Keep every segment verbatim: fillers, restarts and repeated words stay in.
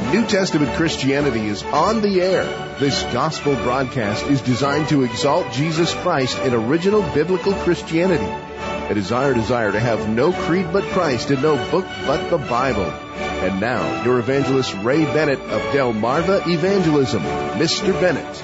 New Testament Christianity is on the air. This gospel broadcast is designed to exalt Jesus Christ in original biblical Christianity. It is our desire to have no creed but Christ and no book but the Bible. And now, your evangelist Ray Bennett of Delmarva Evangelism. Mister Bennett.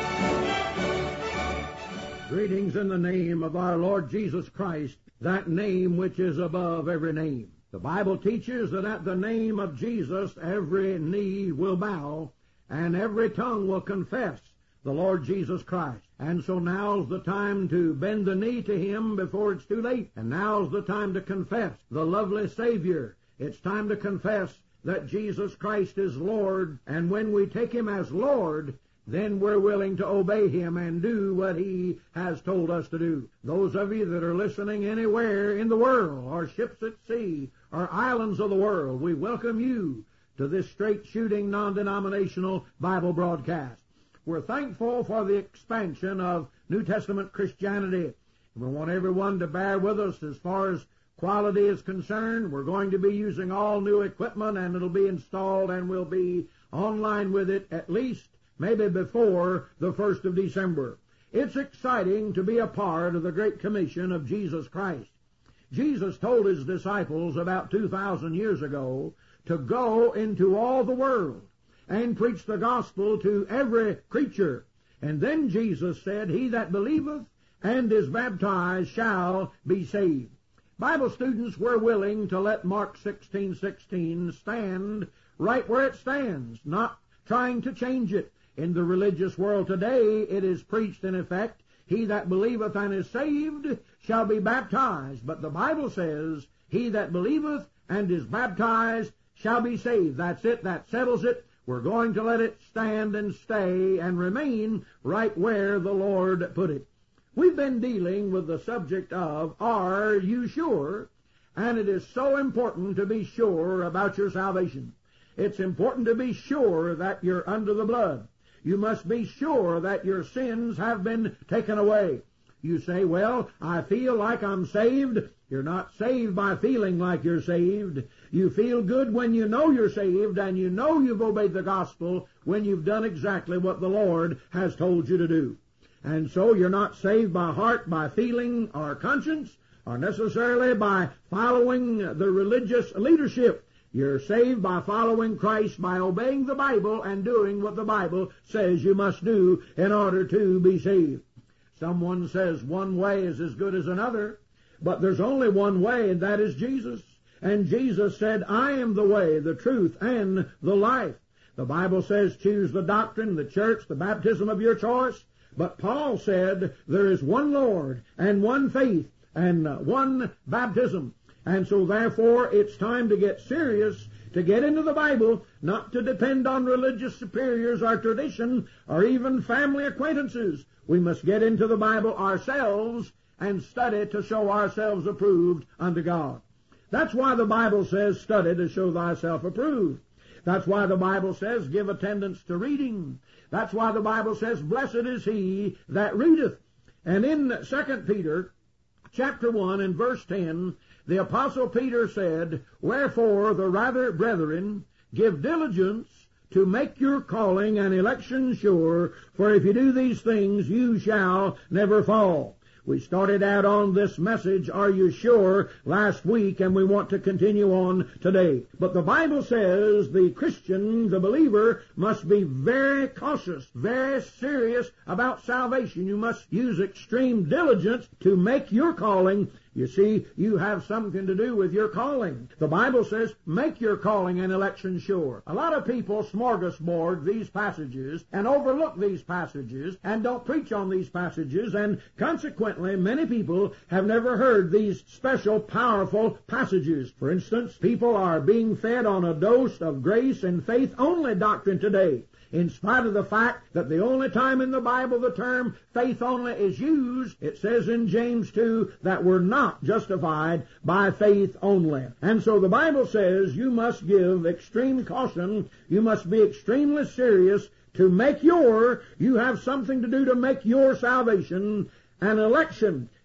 Greetings in the name of our Lord Jesus Christ, that name which is above every name. The Bible teaches that at the name of Jesus every knee will bow and every tongue will confess the Lord Jesus Christ. And so now's the time to bend the knee to Him before it's too late. And now's the time to confess the lovely Savior. It's time to confess that Jesus Christ is Lord. And when we take Him as Lord, then we're willing to obey Him and do what He has told us to do. Those of you that are listening anywhere in the world, or ships at sea, or islands of the world, we welcome you to this straight-shooting, non-denominational Bible broadcast. We're thankful for the expansion of New Testament Christianity. We want everyone to bear with us as far as quality is concerned. We're going to be using all new equipment, and it'll be installed, and we'll be online with it at least maybe before the first of December. It's exciting to be a part of the Great Commission of Jesus Christ. Jesus told His disciples about two thousand years ago to go into all the world and preach the gospel to every creature. And then Jesus said, "He that believeth and is baptized shall be saved." Bible students were willing to let Mark sixteen sixteen stand right where it stands, not trying to change it. In the religious world today, it is preached in effect, "He that believeth and is saved shall be baptized." But the Bible says, "He that believeth and is baptized shall be saved." That's it. That settles it. We're going to let it stand and stay and remain right where the Lord put it. We've been dealing with the subject of, are you sure? And it is so important to be sure about your salvation. It's important to be sure that you're under the blood. You must be sure that your sins have been taken away. You say, "Well, I feel like I'm saved." You're not saved by feeling like you're saved. You feel good when you know you're saved, and you know you've obeyed the gospel when you've done exactly what the Lord has told you to do. And so you're not saved by heart, by feeling, or conscience, or necessarily by following the religious leadership. You're saved by following Christ, by obeying the Bible and doing what the Bible says you must do in order to be saved. Someone says one way is as good as another, but there's only one way, and that is Jesus. And Jesus said, "I am the way, the truth, and the life." The Bible says, choose the doctrine, the church, the baptism of your choice. But Paul said, there is one Lord, and one faith, and one baptism. And so, therefore, it's time to get serious, to get into the Bible, not to depend on religious superiors or tradition or even family acquaintances. We must get into the Bible ourselves and study to show ourselves approved unto God. That's why the Bible says, study to show thyself approved. That's why the Bible says, give attendance to reading. That's why the Bible says, blessed is he that readeth. And in Second Peter chapter one and verse ten, the Apostle Peter said, "Wherefore the rather, brethren, give diligence to make your calling and election sure, for if you do these things, you shall never fall." We started out on this message, "Are you sure?" last week, and we want to continue on today. But the Bible says the Christian, the believer, must be very cautious, very serious about salvation. You must use extreme diligence to make your calling. You see, you have something to do with your calling. The Bible says, make your calling and election sure. A lot of people smorgasbord these passages and overlook these passages and don't preach on these passages, and consequently many people have never heard these special, powerful passages. For instance, people are being fed on a dose of grace and faith only doctrine today, in spite of the fact that the only time in the Bible the term faith only is used, it says in James two that we're not justified by faith only. And so the Bible says you must give extreme caution, you must be extremely serious to make your, you have something to do to make your salvation an election.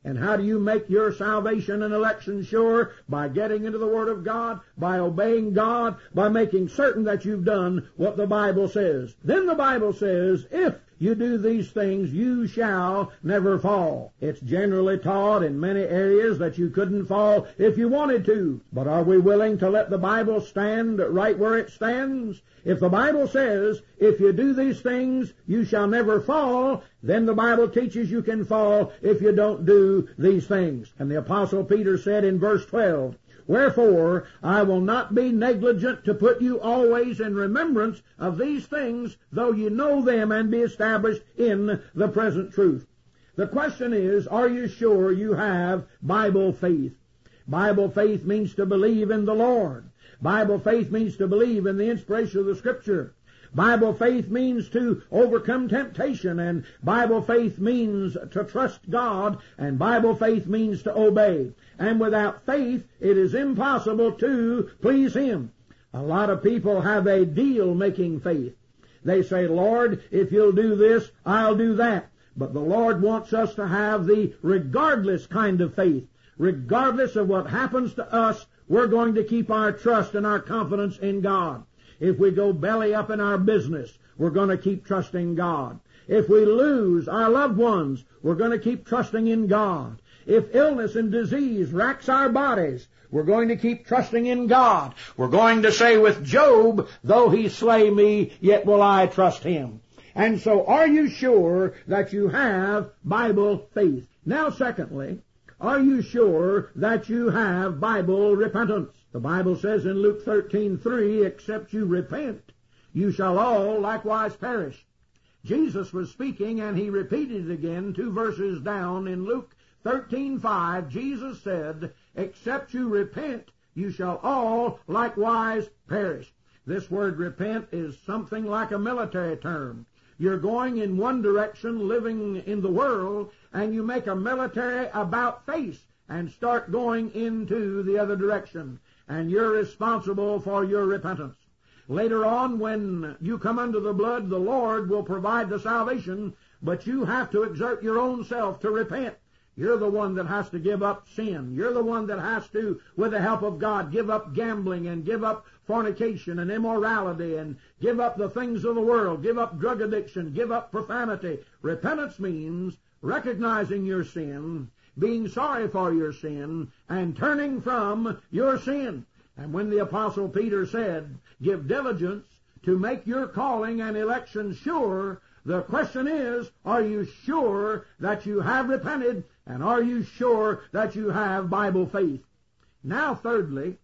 And how do you make your salvation and election sure? By getting into the Word of God, by obeying God, by making certain that you've done what the Bible says. Then the Bible says, if you do these things, you shall never fall. It's generally taught in many areas that you couldn't fall if you wanted to. But are we willing to let the Bible stand right where it stands? If the Bible says, if you do these things, you shall never fall, then the Bible teaches you can fall if you don't do these things. And the Apostle Peter said in verse twelve, wherefore, I will not be negligent to put you always in remembrance of these things, though you know them and be established in the present truth. The question is, are you sure you have Bible faith? Bible faith means to believe in the Lord. Bible faith means to believe in the inspiration of the Scripture. Bible faith means to overcome temptation, and Bible faith means to trust God, and Bible faith means to obey. And without faith, it is impossible to please Him. A lot of people have a deal-making faith. They say, Lord, if you'll do this, I'll do that. But the Lord wants us to have the regardless kind of faith. Regardless of what happens to us, we're going to keep our trust and our confidence in God. If we go belly up in our business, we're going to keep trusting God. If we lose our loved ones, we're going to keep trusting in God. If illness and disease racks our bodies, we're going to keep trusting in God. We're going to say with Job, though he slay me, yet will I trust him. And so are you sure that you have Bible faith? Now, secondly, are you sure that you have Bible repentance? The Bible says in Luke thirteen three, except you repent, you shall all likewise perish. Jesus was speaking, and he repeated it again two verses down in Luke thirteen five. Jesus said, except you repent, you shall all likewise perish. This word repent is something like a military term. You're going in one direction, living in the world, and you make a military about face and start going into the other direction. And you're responsible for your repentance. Later on, when you come under the blood, the Lord will provide the salvation, but you have to exert your own self to repent. You're the one that has to give up sin. You're the one that has to, with the help of God, give up gambling and give up fornication and immorality and give up the things of the world, give up drug addiction, give up profanity. Repentance means recognizing your sin, being sorry for your sin, and turning from your sin. And when the Apostle Peter said, give diligence to make your calling and election sure, the question is, are you sure that you have repented, and are you sure that you have Bible faith? Now, thirdly,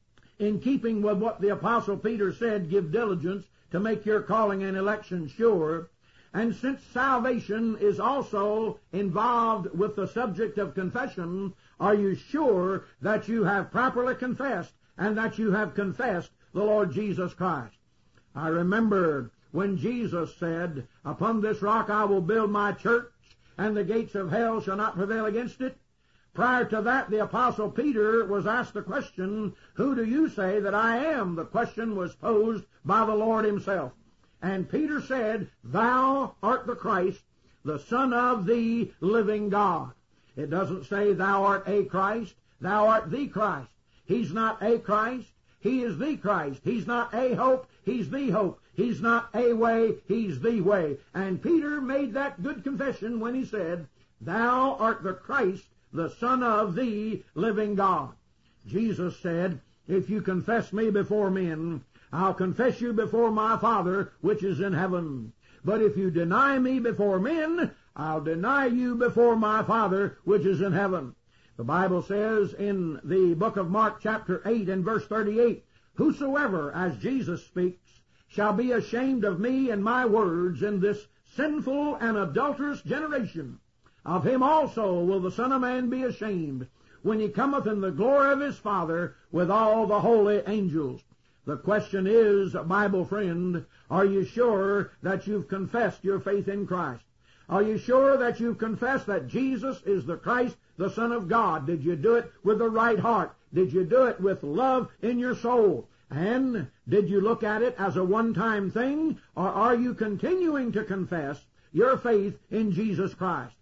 in keeping with what the Apostle Peter said, give diligence to make your calling and election sure, and since salvation is also involved with the subject of confession, are you sure that you have properly confessed and that you have confessed the Lord Jesus Christ? I remember when Jesus said, upon this rock I will build my church, and the gates of hell shall not prevail against it. Prior to that, the Apostle Peter was asked the question, who do you say that I am? The question was posed by the Lord himself. And Peter said, thou art the Christ, the Son of the living God. It doesn't say thou art a Christ, thou art the Christ. He's not a Christ, he is the Christ. He's not a hope, he's the hope. He's not a way, he's the way. And Peter made that good confession when he said, thou art the Christ, the Son of the living God. Jesus said, if you confess me before men, I'll confess you before my Father which is in heaven. But if you deny me before men, I'll deny you before my Father which is in heaven. The Bible says in the book of Mark chapter eight and verse thirty-eight, whosoever, as Jesus speaks, shall be ashamed of me and my words in this sinful and adulterous generation, of him also will the Son of Man be ashamed, when he cometh in the glory of his Father with all the holy angels. The question is, Bible friend, are you sure that you've confessed your faith in Christ? Are you sure that you've confessed that Jesus is the Christ, the Son of God? Did you do it with the right heart? Did you do it with love in your soul? And did you look at it as a one-time thing, or are you continuing to confess your faith in Jesus Christ?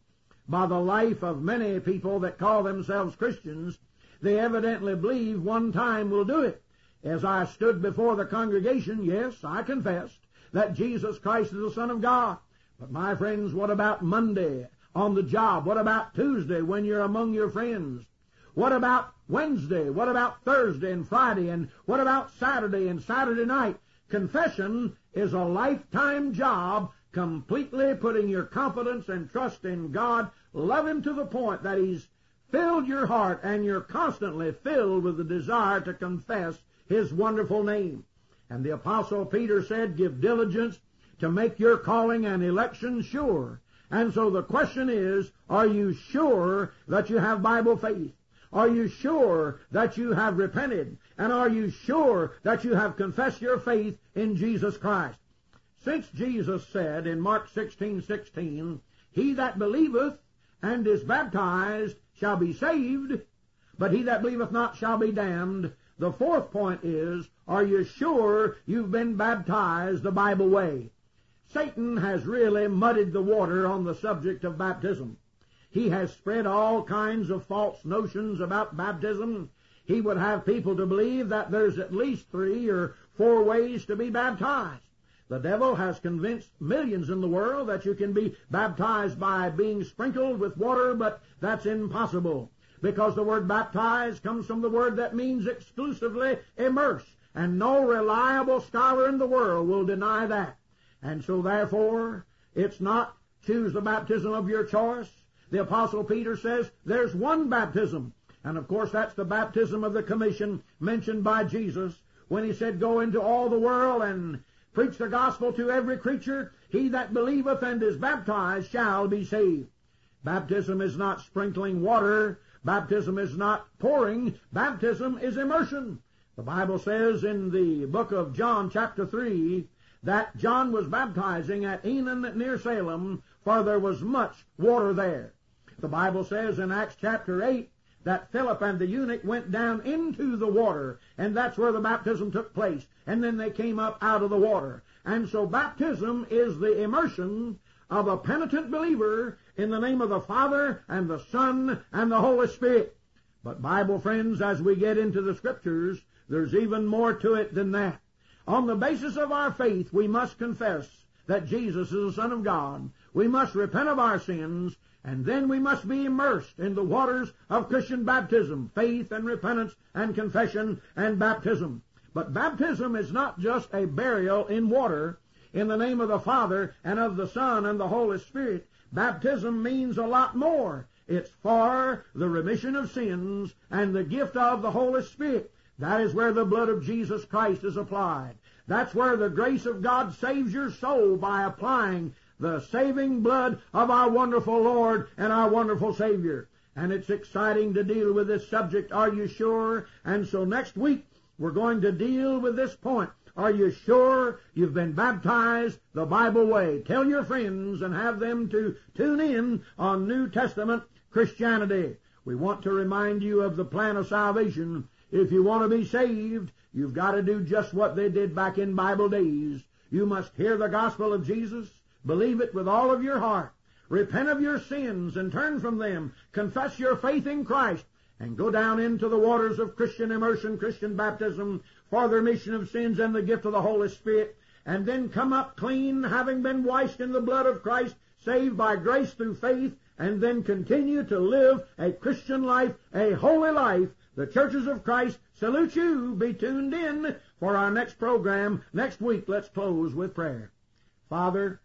by the life of many people that call themselves Christians. They evidently believe one time will do it. As I stood before the congregation, yes, I confessed that Jesus Christ is the Son of God. But my friends, what about Monday on the job? What about Tuesday when you're among your friends? What about Wednesday? What about Thursday and Friday? And what about Saturday and Saturday night? Confession is a lifetime job, completely putting your confidence and trust in God. Love Him to the point that He's filled your heart and you're constantly filled with the desire to confess His wonderful name. And the Apostle Peter said, give diligence to make your calling and election sure. And so the question is, are you sure that you have Bible faith? Are you sure that you have repented? And are you sure that you have confessed your faith in Jesus Christ? Since Jesus said in Mark sixteen sixteen, he that believeth and is baptized shall be saved, but he that believeth not shall be damned. The fourth point is, are you sure you've been baptized the Bible way? Satan has really muddied the water on the subject of baptism. He has spread all kinds of false notions about baptism. He would have people to believe that there's at least three or four ways to be baptized. The devil has convinced millions in the world that you can be baptized by being sprinkled with water, but that's impossible, because the word baptize comes from the word that means exclusively immerse, and no reliable scholar in the world will deny that. And so therefore, it's not choose the baptism of your choice. The Apostle Peter says there's one baptism, and of course that's the baptism of the commission mentioned by Jesus when He said, go into all the world and preach the gospel to every creature. He that believeth and is baptized shall be saved. Baptism is not sprinkling water. Baptism is not pouring. Baptism is immersion. The Bible says in the book of John chapter three that John was baptizing at Enon near Salem, for there was much water there. The Bible says in Acts chapter eight that Philip and the eunuch went down into the water, and that's where the baptism took place. And then they came up out of the water. And so baptism is the immersion of a penitent believer in the name of the Father and the Son and the Holy Spirit. But Bible friends, as we get into the Scriptures, there's even more to it than that. On the basis of our faith, we must confess that Jesus is the Son of God. We must repent of our sins, and then we must be immersed in the waters of Christian baptism, faith and repentance and confession and baptism. But baptism is not just a burial in water in the name of the Father and of the Son and the Holy Spirit. Baptism means a lot more. It's for the remission of sins and the gift of the Holy Spirit. That is where the blood of Jesus Christ is applied. That's where the grace of God saves your soul, by applying the saving blood of our wonderful Lord and our wonderful Savior. And it's exciting to deal with this subject, are you sure? And so next week, we're going to deal with this point. Are you sure you've been baptized the Bible way? Tell your friends and have them to tune in on New Testament Christianity. We want to remind you of the plan of salvation. If you want to be saved, you've got to do just what they did back in Bible days. You must hear the gospel of Jesus, believe it with all of your heart, repent of your sins and turn from them, confess your faith in Christ, and go down into the waters of Christian immersion, Christian baptism, for the remission of sins and the gift of the Holy Spirit, and then come up clean, having been washed in the blood of Christ, saved by grace through faith, and then continue to live a Christian life, a holy life. The Churches of Christ salute you. Be tuned in for our next program next week. Let's close with prayer. Father,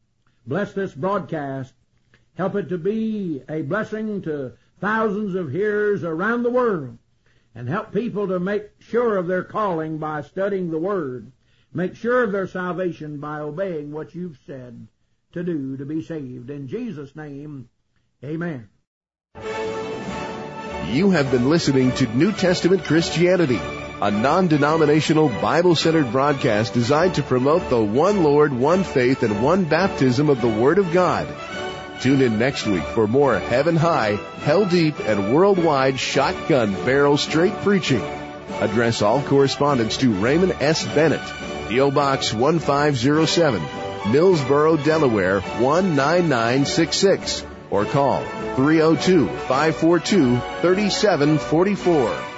bless this broadcast. Help it to be a blessing to thousands of hearers around the world, and help people to make sure of their calling by studying the Word. Make sure of their salvation by obeying what you've said to do to be saved. In Jesus' name, amen. You have been listening to New Testament Christianity, a non-denominational Bible-centered broadcast designed to promote the one Lord, one faith, and one baptism of the Word of God. Tune in next week for more heaven high, hell deep, and worldwide shotgun barrel straight preaching. Address all correspondence to Raymond S. Bennett, P O Box one five zero seven, Millsboro, Delaware one nine nine six six. or call three oh two, five four two, three seven four four.